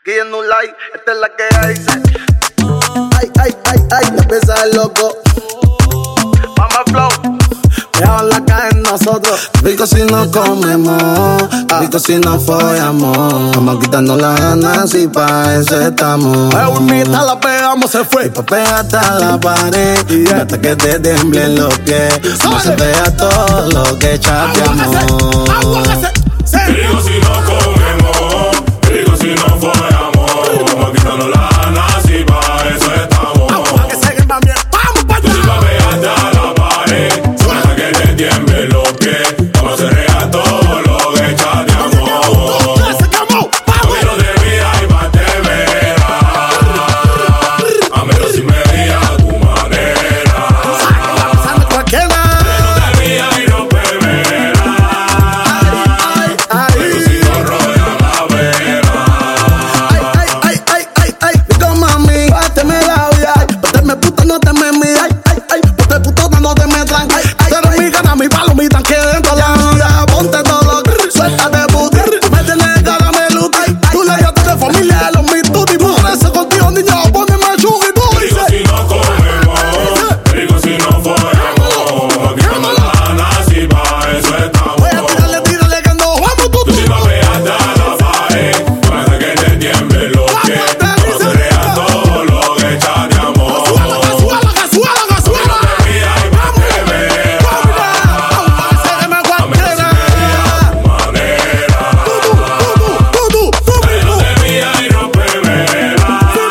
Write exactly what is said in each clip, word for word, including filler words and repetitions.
Guille no like, esta es la que hay, dice. Ay, ay, ay, ay, me empieza el loco. Mama Flow. Vean la caja en nosotros. Rico si no comemos, rico si no follamos. Vamos quitando las ganas y pa' eso estamos. Eunita la pegamos, se fue. Y pa' pegarte a la pared, y hasta que te tiemblen los pies. No se vea todo lo que chateamos. Rico si no comemos, rico si no follamos. Vamos quitando las ganas y pa' eso estamos. Vamos, que se también. Vamos, pa' Tú si pa' pegarte a la pared, hasta que te tiemblen los pies. Vamos a hacer real todo lo que chateamos. A mí no te veía y pa' te verás. A menos si me veía a tu manera. cualquiera. No te veía y no te verás. Pero si no rollo la vera. Ay, ay, ay, ay, ay, ay. Digo, mami, báteme la vida. Báteme puta, no te me mi. Ay, ay, ay. Bate putota, no te me tranqui. Tú eres mi gana, mi palo, mi tanque dentro de la vida. Ponte todo, suéltate, puti. Me tienes cara, me luta. Tú le llamas de familia, los mi tutti. Por eso contigo, niño, poneme chuki, tú Rico dices. si no comemos, rico si no follamos. Vamos quitando las ganas y pa' eso estamos. Voy a tirarle, tírale, que no vamos, tú, Tú si tú. pa' pegarte a la pared, hasta que te tiemblen los pies. Vamos a hacer real todo lo que chateamos. Suela, suela, suela, suela. Te veía y pa' te verás. A menos si me veía a tu manera. Pero te veía y no te verás.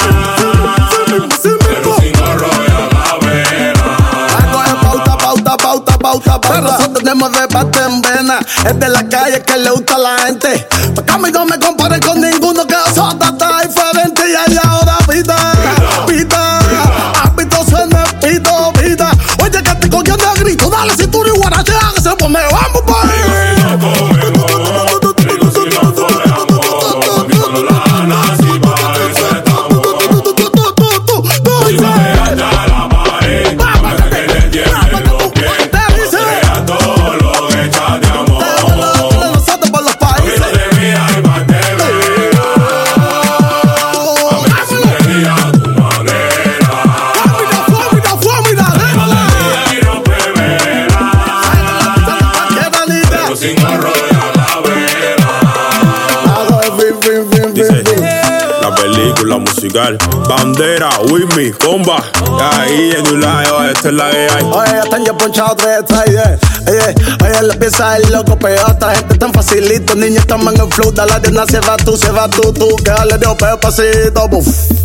Pero si no rollo la vera. Pauta, pauta, pauta, pauta, pauta. Nosotros tenemos debate en vena. Es de la calle que le gusta a la gente. Porque a mí no me comparen con ninguno, que nosotros está diferente. Y hay ahora pita, pita. Ámbito suena pito, pita. Oye, que te cogiendo a grito. Dale cintura y guarachea que se pone. Vamos, pa' Rico si no comemos, rico si no follamos. Vamos quitando las ganas y pa' eso estamos. Tú si pa' pegarte a la pared, hasta que te tiemblen los pies. Vamos a hacer real todo lo que chateamos. nosotros por los A mí no países. te veía y pa' te verás. A menos si me veía a tu manera. Fómina, fómina, fómina. No te veía y no te verás. Pero si no rollo la vera. Dice, la película musical, bandera, with me, comba. Ahí en un lado, esta es la que hay. Oye, ya están ya ponchados tres detalles. Oye, oye, le empieza el loco, pero esta gente tan facilito. Niña, estamos en el flow, dale de una, se va tú, se va tú, tú. Que dale de opeo pasito, buf.